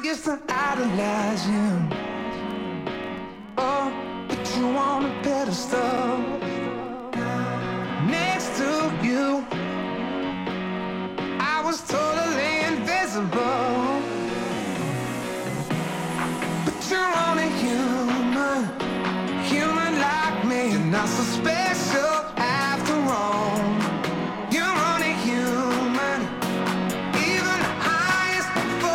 used to idolize you. Oh, put you on a pedestal. Next to you, I was totally invisible. But you're only human, human like me. You're not so special after all. You're only human, even the highest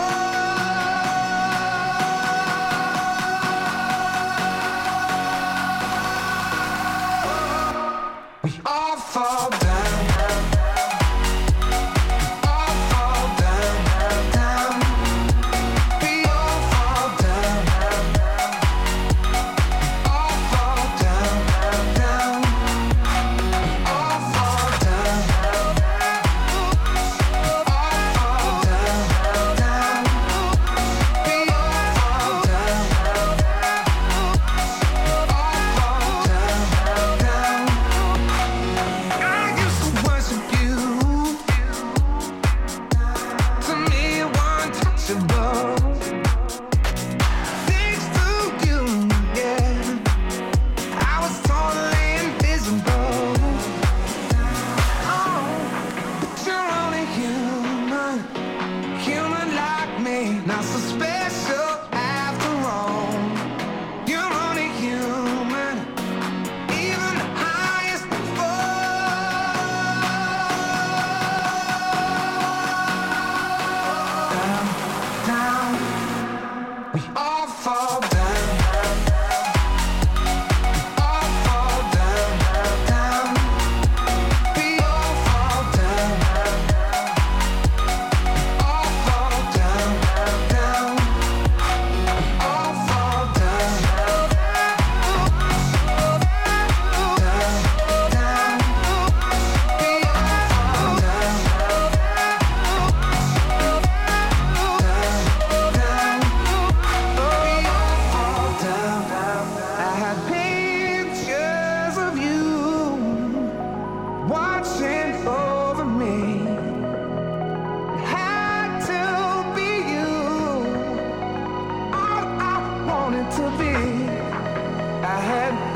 fall. We all fall down. Not so special after all. You're only human, even the highest fall. Down, down, we all fall down. Watching over me, had to be you, all I wanted to be. I had